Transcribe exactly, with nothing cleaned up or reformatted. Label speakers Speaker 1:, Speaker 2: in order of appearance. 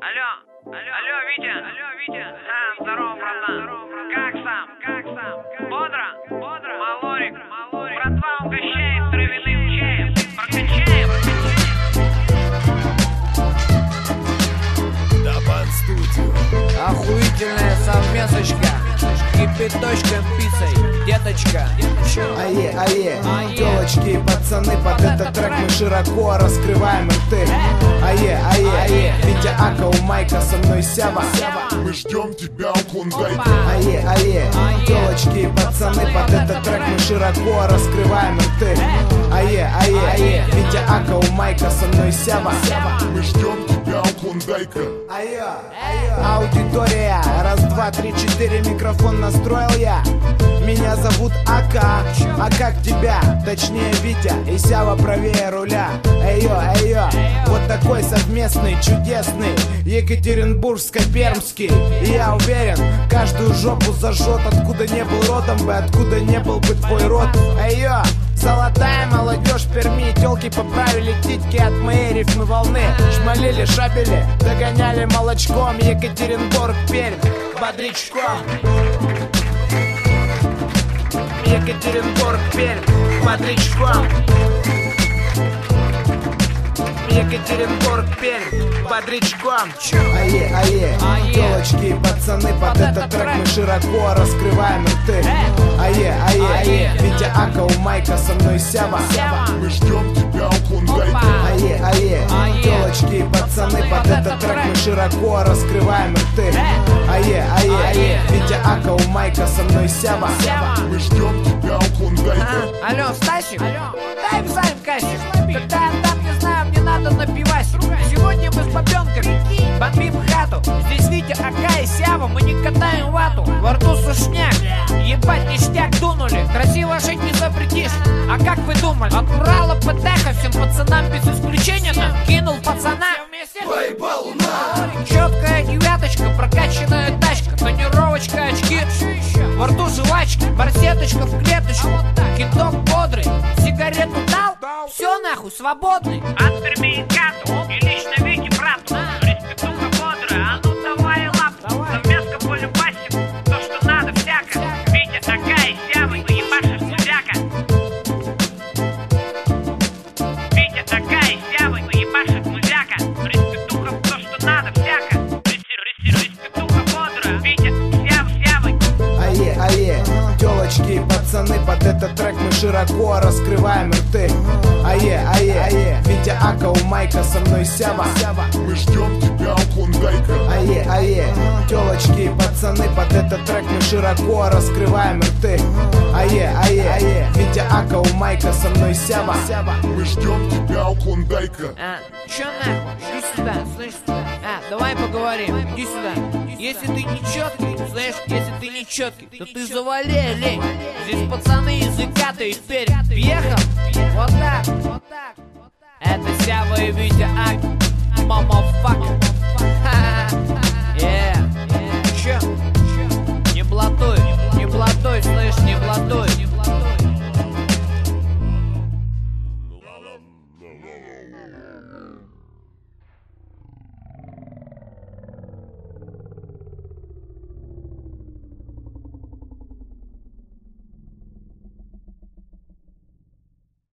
Speaker 1: Алло, алло, алло, Витя, алло, Витя. А, здорово, братан. Как сам? Как сам? Бодро? Бодро? Малорик, малорик. Братва угощает травяным чаем. Прокачаем.
Speaker 2: Дабан студио.
Speaker 3: Охуительная совместочка с кипяточком, пиццей, деточка.
Speaker 4: Ае, ае, телочки и пацаны, под этот трек мы широко раскрываем рты. Ае, ае, ае, Витя Ака, у Майка, со мной Сява.
Speaker 2: Мы ждем тебя у Клондайка.
Speaker 4: Ае, ае, телочки и пацаны, под этот трек мы широко раскрываем рты. Ае, ае, ае, Витя Ака, у Майка, со мной Сява.
Speaker 2: Мы ждем тебя у Клондайка.
Speaker 4: Ае, аудитория, раз, два, три, четыре, микрофон настроил я. Меня зовут Ака, а как тебя? Точнее Витя, и Сява правее руля. Эйо, эйо, вот такой совместный, чудесный Екатеринбургско-Пермский. И я уверен, каждую жопу зажжет, откуда не был родом бы, откуда не был бы твой род. Эйо, золотая молодежь Перми, тёлки поправили титьки от моей рифмы волны. Шмалили, шабели, догоняли молочком. Екатеринбург, Пермь, бодрячком. Екатеринбург, Пермь, бодрячком. Екатеринбург, Пермь, бодрячком. Ае, ае, телочки и пацаны, под этот трек мы широко раскрываем рты. Ае, ае, ае, Витя Ака, у Майка, со мной Сява.
Speaker 2: Мы ждем тебя у Клондайка.
Speaker 4: Ае, ае, телочки и пацаны, под этот трек мы широко раскрываем рты. Ае, ае, ае, Витя Ака, у Майка, со мной Сява.
Speaker 2: Мы ждем тебя у Клондайка.
Speaker 3: Алло, Стасик, дай писаем кассик. Когда я там, не знаю, мне надо напивать. Сегодня мы с бабенками бомбим хату. Здесь Витя, Ака и Сява, мы не катаем вату. Во рту сушняк, ебать ништяк дунули. Красиво жить не запретишь. А как вы думали? От Урала ПТХ всем пацанам без исключения нам кинул пацана.
Speaker 2: Поебал на.
Speaker 3: Четкая девяточка, прокачанная тачка, тонировочка, очки, во рту жвачки, барсеточка в клеточку, кидок бодрый, сигарету дал, все нахуй, свободный.
Speaker 1: От Перми и Кату, и лично Вики брату. Респектуха бодрая, а ну давай лапу. Совместка по любасику, то что надо всяко. Витя, Ака и Сява, мы ебашишь музяка. Витя, Ака и Сява, мы ебашишь музяка. Респектуха, то что надо всяко. Респектуха бодрая, Витя, Сява, Сява.
Speaker 4: Ае, ае, телочки и пацаны, под этот трек мы широко раскрываем рты. Ае, ае, ае, Витя Ака, у Майка, со мной Сява.
Speaker 2: Мы ждем тебя у Клондайка.
Speaker 4: Ае, ае, телочки и пацаны, под этот трек мы широко раскрываем рты. Ае, ае, ае, Витя Ака, у Майка, со мной Сява.
Speaker 2: Мы ждем тебя у Клондайка.
Speaker 3: А, чё нахуй? Иди сюда, слышь? А, давай поговорим, иди сюда. Если ты не четкий, слышь, если ты не четкий, то ты завали, лень. Здесь пацаны из Икаты и Пермь. Въехал? Вот так, вот так. Это Сява и Витя Ак, мамафак. Yeah. Чё? Не блатуй, не блатуй, слышь, не блатуй.
Speaker 2: La la la la la la.